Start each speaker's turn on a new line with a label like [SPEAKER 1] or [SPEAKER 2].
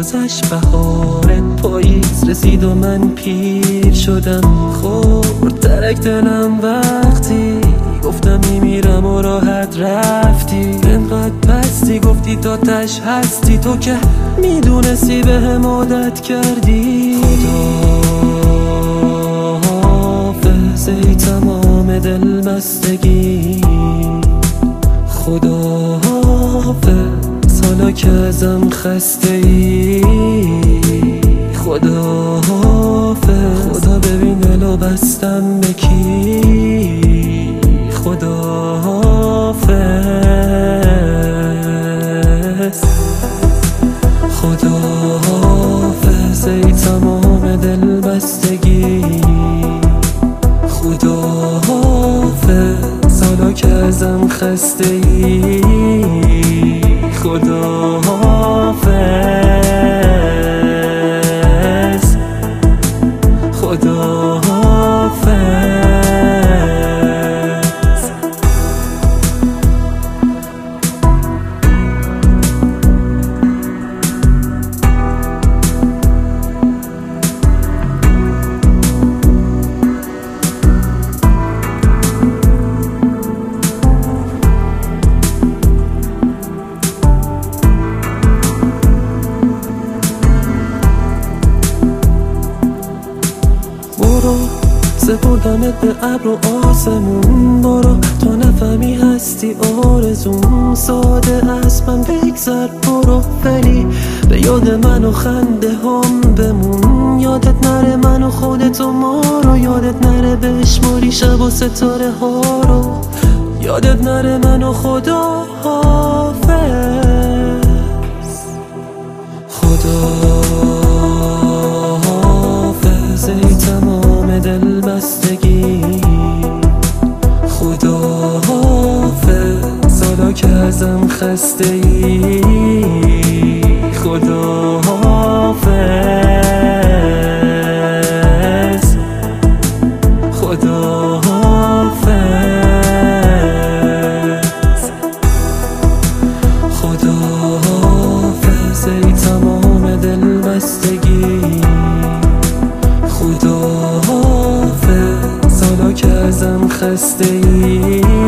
[SPEAKER 1] گذشت بهار پاییز رسید و من پیر شدم. خورد درک دلم وقتی گفتم میمیرم و راحت رفتی. انقدر پستی گفتی تا تش هستی، تو که میدونستی به هم عادت کردی. خداحافظ ای تمام دل بستگی، خداحافظ حالا که ازم خسته ای. خداحافظ خدا ببین دلو بستم به کی. خداحافظ خداحافظ ای تمام دل بستگی، خداحافظ حالا که ازم خسته ای. خداحافظ خداحافظ. برو سپردمت به ابر و آسمون، برو تا نفهمی هستی آرزون. ساده از من بگذر برو، ولی به یاد من و خنده هم بمون. یادت نره من و خودت و ما رو، یادت نره بشماری شب و ستاره ها رو، یادت نره من و خدا. حافظ خداحافظ ای تمام دل بستگی، خداحافظ حالا که ازم خسته ای. خداحافظ خداحافظ خداحافظ ای تمام دل بستگی، خداحافظ حالا که ازم خسته ای.